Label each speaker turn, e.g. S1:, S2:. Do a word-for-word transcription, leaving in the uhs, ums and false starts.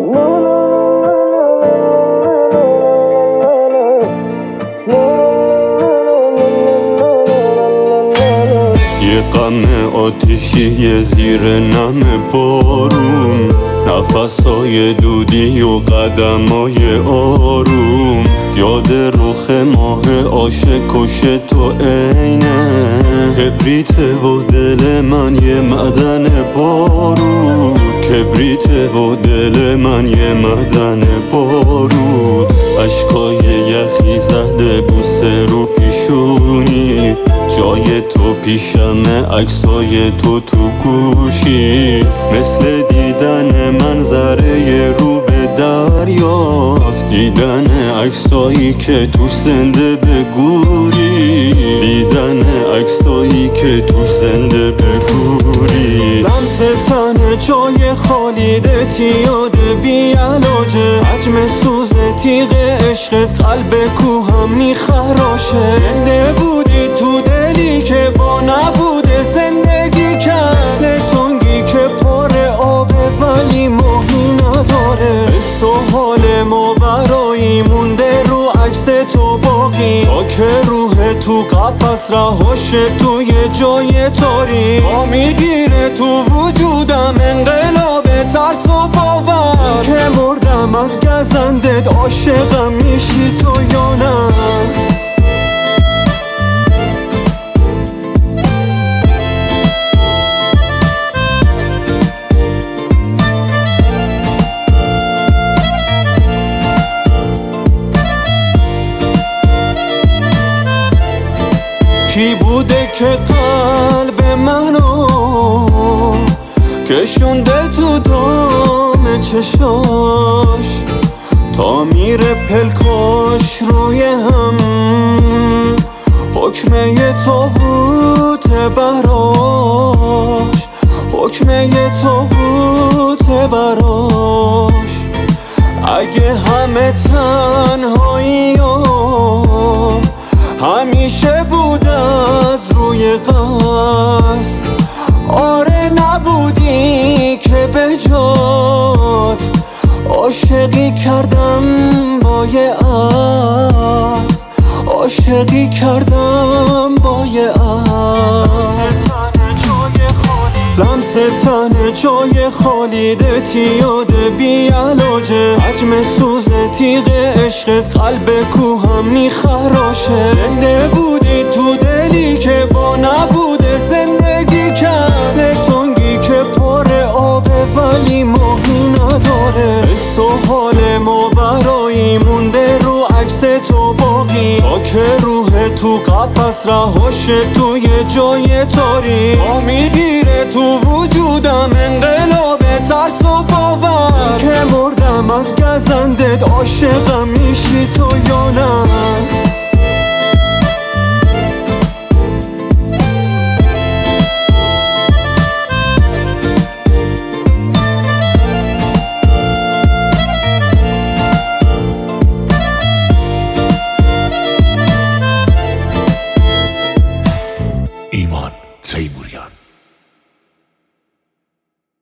S1: یه غم آتیشی زیر نم بارون، نفسهای دودی و قدمای آروم، یاد رخ ماه عاشق کش تو عینه کبریته و دل من یه معدن بارود، کبریته و دل من یه معدن بارود. اشکای یخی زده بوسه رو پیشونی، جای تو پیشمه عکسای تو تو گوشی، مثل دیدن منظره رو به دریاست، دیدن عکسایی که توش زنده بگوری، دیدن عکسایی که توش زنده بگوری. لمس تن جای خالیده یاد بی علاجه، حجم سوز تیغ عشقت قلب کوهم میخراشه، زنده بودی تو دلی که با نبود زندگی کرد، مثل تنگی که پر آبه ولی ماهی نداره، حس و حال ما برایی مونده رو عکس تو باقی، تا که روح تو قفس رهاشه توی جای تاری، با میگیره تو وجودم انقلاب ترس و باور، که مردم از گزندت عاشقم میشی تو یا نه؟ کی بوده که قلب منو کشونده تو دام چشاش، تا میره پلکاش روی هم حکمه تابوته براش، حکمه تابوته براش. اگه همه تنهایی همیشه بود از روی قصد، آره نبودی که به جات عاشقی کردم با یه اسب، عاشقی کردم با یه اسب. لمس تن جای خالیده یاد بی علاجه، حجم سوز تیغ عشقت قلب کوهم میخراشه، زنده بودی تو دلی که با نبود زندگی کرد، مثل تنگی که پر آبه ولی ماهی نداره، حس و حال ما برایی مونده رو عکس تو باقی، تا که روح تو قفس رهاشه توی جای تاری، با میگیره تو وجودم انقلاب ترس و باور، که مردم از گزندت عاشقم میشی تو یا نه؟